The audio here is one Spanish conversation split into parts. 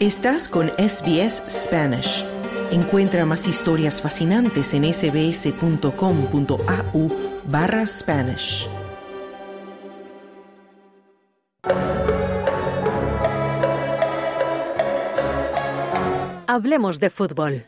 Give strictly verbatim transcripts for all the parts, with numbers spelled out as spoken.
Estás con S B S Spanish. Encuentra más historias fascinantes en sbs.com.au barra Spanish. Hablemos de fútbol.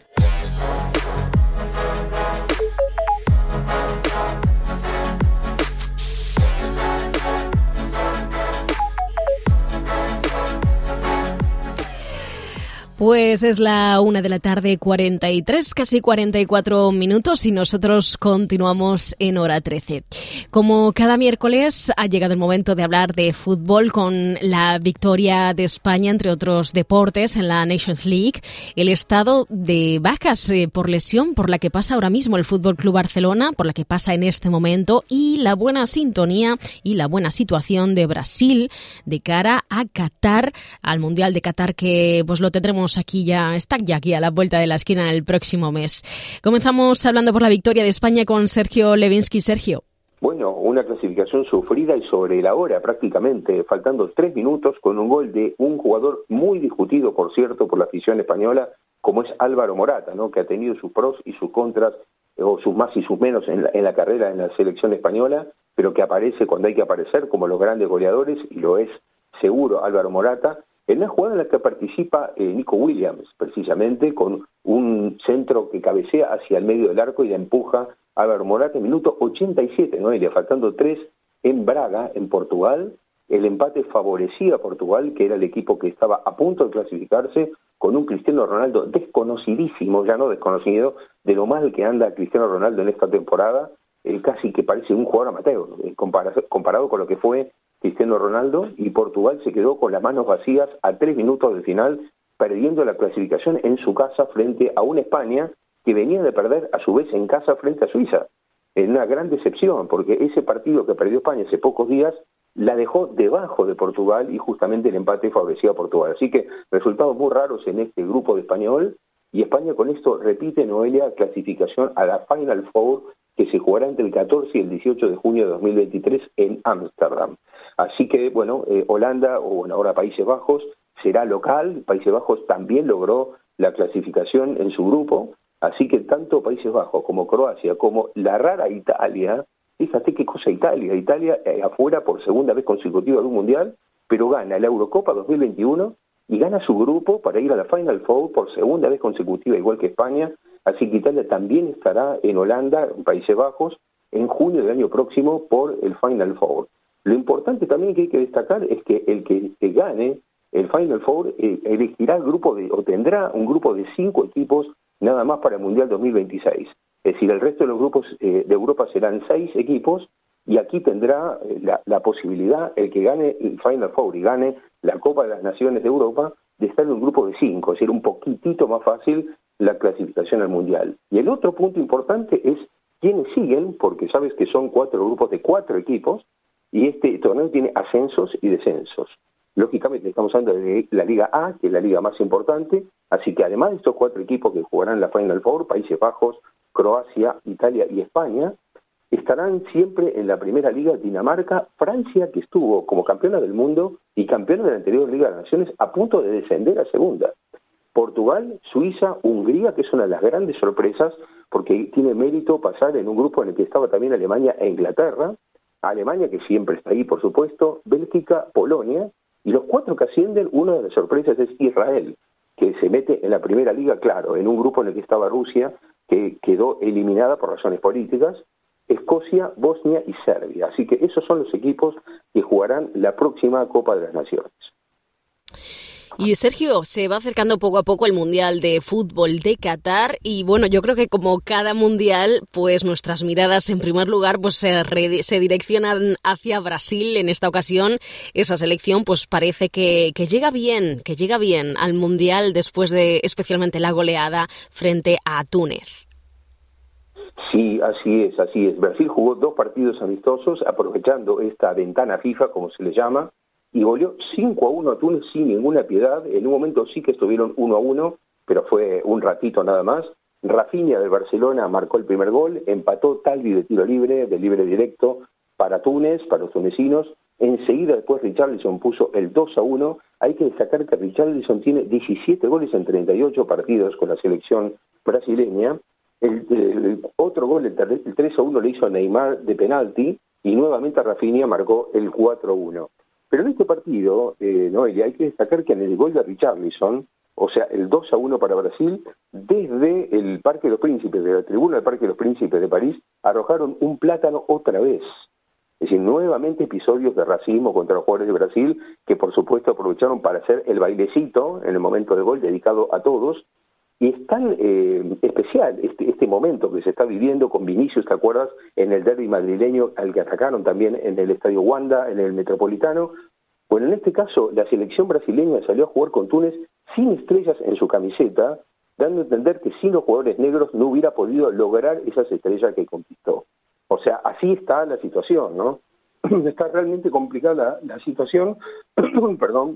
Pues es la una de la tarde, cuarenta y tres, casi cuarenta y cuatro minutos, y nosotros continuamos en hora trece. Como cada miércoles, ha llegado el momento de hablar de fútbol con la victoria de España, entre otros deportes, en la Nations League, el estado de bajas eh, por lesión por la que pasa ahora mismo el Fútbol Club Barcelona, por la que pasa en este momento, y la buena sintonía y la buena situación de Brasil de cara a Qatar, al Mundial de Qatar, que pues lo tendremos aquí ya, está ya aquí a la vuelta de la esquina el próximo mes. Comenzamos hablando por la victoria de España con Sergio Levinsky. Sergio. Bueno, una clasificación sufrida y sobre la hora prácticamente, faltando tres minutos, con un gol de un jugador muy discutido, por cierto, por la afición española, como es Álvaro Morata, ¿no?, que ha tenido sus pros y sus contras, o sus más y sus menos en la, en la carrera en la selección española, pero que aparece cuando hay que aparecer como los grandes goleadores, y lo es seguro Álvaro Morata, en una jugada en la que participa eh, Nico Williams, precisamente, con un centro que cabecea hacia el medio del arco y la empuja a Álvaro Morata en minuto ochenta y siete, Noelia, faltando tres en Braga, en Portugal. El empate favorecía a Portugal, que era el equipo que estaba a punto de clasificarse, con un Cristiano Ronaldo desconocidísimo, ya no desconocido, de lo mal que anda Cristiano Ronaldo en esta temporada, eh, casi que parece un jugador amateur, eh, comparado, comparado con lo que fue Cristiano Ronaldo, y Portugal se quedó con las manos vacías a tres minutos del final, perdiendo la clasificación en su casa frente a una España que venía de perder a su vez en casa frente a Suiza. En una gran decepción, porque ese partido que perdió España hace pocos días la dejó debajo de Portugal, y justamente el empate favorecía a Portugal. Así que resultados muy raros en este grupo de español, y España con esto repite, Noelia, clasificación a la Final Four, que se jugará entre el catorce y el dieciocho de junio de dos mil veintitrés en Ámsterdam. Así que, bueno, eh, Holanda, o bueno, ahora Países Bajos, será local. Países Bajos también logró la clasificación en su grupo, así que tanto Países Bajos como Croacia, como la rara Italia, fíjate qué cosa Italia, Italia eh, afuera por segunda vez consecutiva de un mundial, pero gana la Eurocopa dos mil veintiuno y gana su grupo para ir a la Final Four por segunda vez consecutiva, igual que España. Así que Italia también estará en Holanda, en Países Bajos, en junio del año próximo por el Final Four. Lo importante también que hay que destacar es que el que, que gane el Final Four eh, elegirá el grupo de, o tendrá un grupo de cinco equipos nada más para el Mundial dos mil veintiséis. Es decir, el resto de los grupos eh, de Europa serán seis equipos, y aquí tendrá eh, la, la posibilidad, el que gane el Final Four y gane la Copa de las Naciones de Europa, de estar en un grupo de cinco, es decir, un poquitito más fácil la clasificación al Mundial. Y el otro punto importante es quiénes siguen, porque sabes que son cuatro grupos de cuatro equipos, y este torneo tiene ascensos y descensos. Lógicamente estamos hablando de la Liga A, que es la liga más importante, así que además de estos cuatro equipos que jugarán la Final Four, Países Bajos, Croacia, Italia y España, estarán siempre en la primera liga Dinamarca, Francia, que estuvo como campeona del mundo y campeona de la anterior Liga de Naciones, a punto de descender a segunda. Portugal, Suiza, Hungría, que es una de las grandes sorpresas, porque tiene mérito pasar en un grupo en el que estaba también Alemania e Inglaterra, Alemania, que siempre está ahí, por supuesto, Bélgica, Polonia, y los cuatro que ascienden, una de las sorpresas es Israel, que se mete en la primera liga, claro, en un grupo en el que estaba Rusia, que quedó eliminada por razones políticas, Escocia, Bosnia y Serbia. Así que esos son los equipos que jugarán la próxima Copa de las Naciones. Y Sergio, se va acercando poco a poco el Mundial de Fútbol de Qatar, y bueno, yo creo que como cada Mundial, pues nuestras miradas en primer lugar pues se, re- se direccionan hacia Brasil en esta ocasión. Esa selección pues parece que, que llega bien, que llega bien al Mundial después de especialmente la goleada frente a Túnez. Sí, así es, así es. Brasil jugó dos partidos amistosos aprovechando esta ventana FIFA, como se le llama, y goleó cinco a uno a Túnez sin ninguna piedad. En un momento sí que estuvieron uno a uno, pero fue un ratito nada más. Rafinha del Barcelona marcó el primer gol, empató Talvi de tiro libre, de libre directo para Túnez, para los tunecinos, enseguida después Richarlison puso el dos a uno. Hay que destacar que Richarlison tiene diecisiete goles en treinta y ocho partidos con la selección brasileña. El, el otro gol, el, el tres a uno, le hizo Neymar de penalti, y nuevamente Rafinha marcó el cuatro a uno. Pero en este partido, eh, Noelia, hay que destacar que en el gol de Richarlison, o sea, el dos a uno para Brasil, desde el Parque de los Príncipes, de la tribuna del Parque de los Príncipes de París, arrojaron un plátano otra vez. Es decir, nuevamente episodios de racismo contra los jugadores de Brasil, que por supuesto aprovecharon para hacer el bailecito en el momento del gol, dedicado a todos. Y es tan eh, especial este, este momento que se está viviendo con Vinicius, ¿te acuerdas? En el derbi madrileño, al que atacaron también en el Estadio Wanda, en el Metropolitano. Bueno, en este caso, la selección brasileña salió a jugar con Túnez sin estrellas en su camiseta, dando a entender que sin los jugadores negros no hubiera podido lograr esas estrellas que conquistó. O sea, así está la situación, ¿no? Está realmente complicada la, la situación, perdón,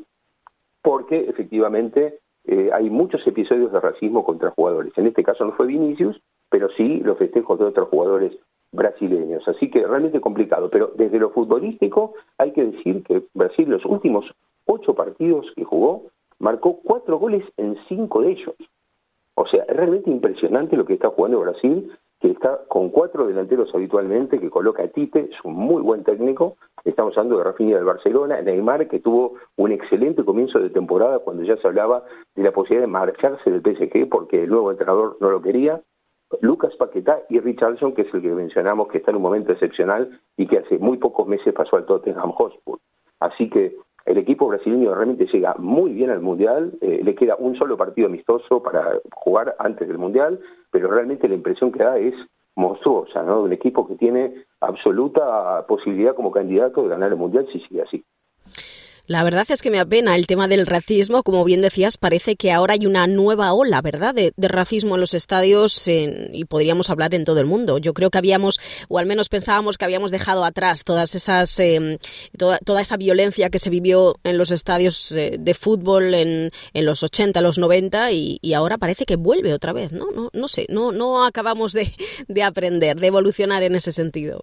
porque efectivamente eh, hay muchos episodios de racismo contra jugadores. En este caso no fue Vinicius, pero sí los festejos de otros jugadores brasileños. Así que realmente complicado. Pero desde lo futbolístico hay que decir que Brasil, los últimos ocho partidos que jugó, marcó cuatro goles en cinco de ellos. O sea, es realmente impresionante lo que está jugando Brasil, que está con cuatro delanteros habitualmente, que coloca a Tite, es un muy buen técnico. Estamos hablando de Rafinha del Barcelona, Neymar, que tuvo un excelente comienzo de temporada cuando ya se hablaba de la posibilidad de marcharse del P S G porque el nuevo entrenador no lo quería, Lucas Paquetá y Richarlison, que es el que mencionamos, que está en un momento excepcional y que hace muy pocos meses pasó al Tottenham Hotspur. Así que el equipo brasileño realmente llega muy bien al Mundial, eh, le queda un solo partido amistoso para jugar antes del Mundial, pero realmente la impresión que da es monstruosa, ¿no? Un equipo que tiene absoluta posibilidad como candidato de ganar el Mundial si sigue así. La verdad es que me apena el tema del racismo. Como bien decías, parece que ahora hay una nueva ola, ¿verdad?, de, de racismo en los estadios en, y podríamos hablar en todo el mundo. Yo creo que habíamos, o al menos pensábamos que habíamos dejado atrás todas esas, eh, toda, toda esa violencia que se vivió en los estadios eh, de fútbol en, en los ochenta, los noventa, y, y ahora parece que vuelve otra vez, ¿no? No, no sé, no, no acabamos de, de aprender, de evolucionar en ese sentido.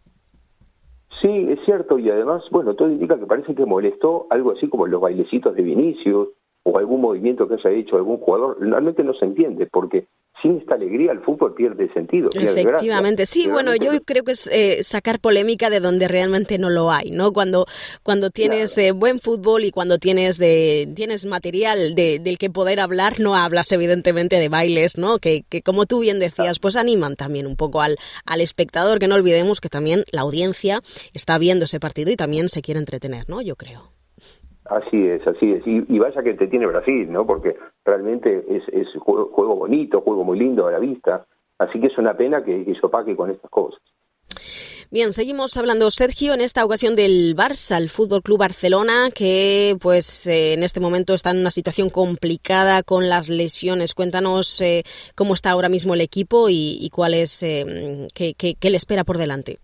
Sí, es cierto, y además, bueno, todo indica que parece que molestó algo así como los bailecitos de Vinicius o algún movimiento que haya hecho algún jugador. Realmente no se entiende, porque sin esta alegría el fútbol pierde sentido. Pierde Efectivamente, gracia. sí, bueno, yo creo que es eh, sacar polémica de donde realmente no lo hay, ¿no? Cuando cuando tienes claro. eh, buen fútbol y cuando tienes de tienes material de, del que poder hablar, no hablas evidentemente de bailes, ¿no? Que, que como tú bien decías, pues animan también un poco al, al espectador, que no olvidemos que también la audiencia está viendo ese partido y también se quiere entretener, ¿no? Yo creo. Así es, así es. Y, y vaya que te tiene Brasil, ¿no? Porque realmente es, es juego, juego bonito, juego muy lindo a la vista. Así que es una pena que, que se opaque con estas cosas. Bien, seguimos hablando, Sergio, en esta ocasión del Barça, el Fútbol Club Barcelona, que pues eh, en este momento está en una situación complicada con las lesiones. Cuéntanos eh, cómo está ahora mismo el equipo y, y cuál es, eh, qué, qué, qué le espera por delante.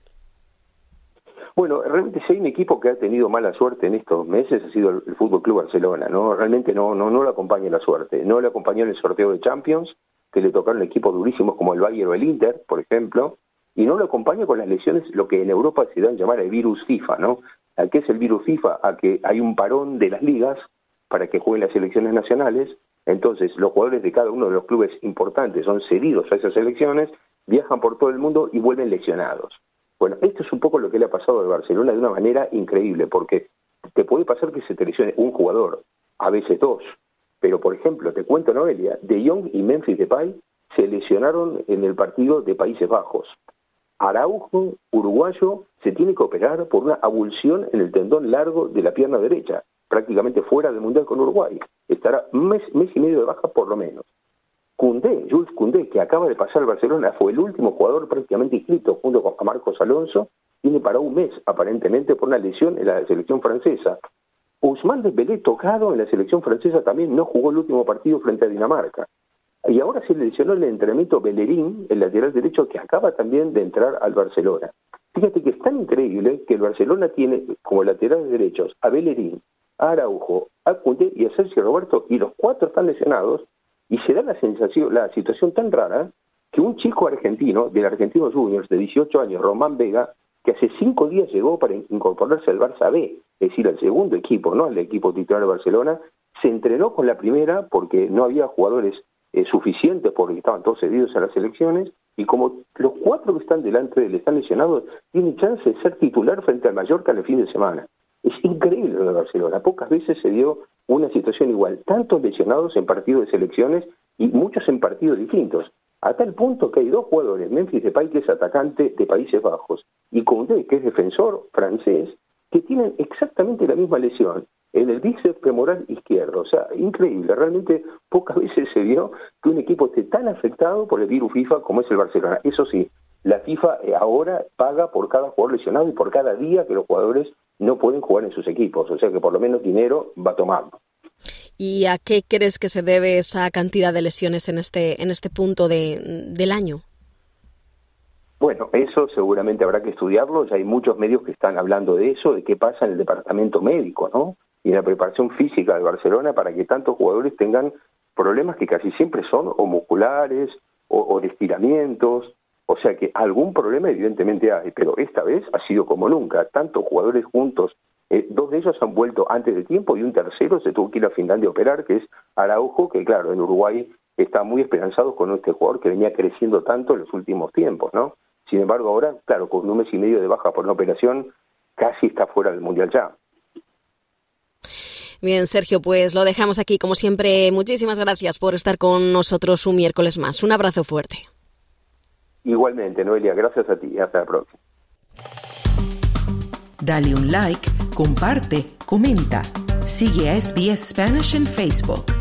Bueno, realmente si hay un equipo que ha tenido mala suerte en estos meses ha sido el, el Fútbol Club Barcelona, ¿no? Realmente no, no, no le acompaña la suerte. No le acompañó en el sorteo de Champions, que le tocaron equipos durísimos como el Bayern o el Inter, por ejemplo, y no lo acompaña con las lesiones, lo que en Europa se dan a llamar el virus FIFA, ¿no? ¿A qué es el virus FIFA? A que hay un parón de las ligas para que jueguen las selecciones nacionales. Entonces los jugadores de cada uno de los clubes importantes son cedidos a esas selecciones, viajan por todo el mundo y vuelven lesionados. Bueno, esto es un poco lo que le ha pasado al Barcelona de una manera increíble, porque te puede pasar que se te lesione un jugador, a veces dos, pero por ejemplo, te cuento, Noelia, De Jong y Memphis Depay se lesionaron en el partido de Países Bajos. Araujo, uruguayo, se tiene que operar por una abulsión en el tendón largo de la pierna derecha, prácticamente fuera del Mundial con Uruguay. Estará un mes, mes y medio de baja por lo menos. Koundé, Jules Koundé, que acaba de pasar al Barcelona, fue el último jugador prácticamente inscrito junto con Marcos Alonso, tiene para un mes aparentemente por una lesión en la selección francesa. Ousmane Dembélé, tocado en la selección francesa, también no jugó el último partido frente a Dinamarca. Y ahora se lesionó el entrenamiento Bellerín, el lateral derecho, que acaba también de entrar al Barcelona. Fíjate que es tan increíble que el Barcelona tiene como laterales derechos a Bellerín, a Araujo, a Koundé y a Sergio Roberto, y los cuatro están lesionados. Y se da la sensación, la situación tan rara que un chico argentino, del Argentinos Juniors, de dieciocho años, Román Vega, que hace cinco días llegó para incorporarse al Barça B, es decir, al segundo equipo, no al equipo titular de Barcelona, se entrenó con la primera porque no había jugadores eh, suficientes porque estaban todos cedidos a las selecciones, y como los cuatro que están delante de él están lesionados, tiene chance de ser titular frente al Mallorca el fin de semana. Es increíble lo de Barcelona, pocas veces se dio una situación igual, tantos lesionados en partidos de selecciones y muchos en partidos distintos, a tal punto que hay dos jugadores, Memphis Depay, que es atacante de Países Bajos, y Koundé, que es defensor francés, que tienen exactamente la misma lesión en el bíceps femoral izquierdo. O sea, increíble, realmente pocas veces se vio que un equipo esté tan afectado por el virus FIFA como es el Barcelona. Eso sí, la FIFA ahora paga por cada jugador lesionado y por cada día que los jugadores no pueden jugar en sus equipos, o sea que por lo menos dinero va tomando. ¿Y a qué crees que se debe esa cantidad de lesiones en este en este punto de, del año? Bueno, eso seguramente habrá que estudiarlo, ya hay muchos medios que están hablando de eso, de qué pasa en el departamento médico, ¿no? Y en la preparación física de Barcelona para que tantos jugadores tengan problemas que casi siempre son o musculares o, o de estiramientos, o sea que algún problema evidentemente hay, pero esta vez ha sido como nunca, tantos jugadores juntos, eh, dos de ellos han vuelto antes de tiempo y un tercero se tuvo que ir a Finlandia a operar, que es Araujo, que claro, en Uruguay está muy esperanzado con este jugador que venía creciendo tanto en los últimos tiempos, ¿no? Sin embargo, ahora, claro, con un mes y medio de baja por una operación, casi está fuera del Mundial ya. Bien, Sergio, pues lo dejamos aquí. Como siempre, muchísimas gracias por estar con nosotros un miércoles más. Un abrazo fuerte. Igualmente, Noelia, gracias a ti. Hasta la próxima. Dale un like, comparte, comenta. Sigue a S B S Spanish en Facebook.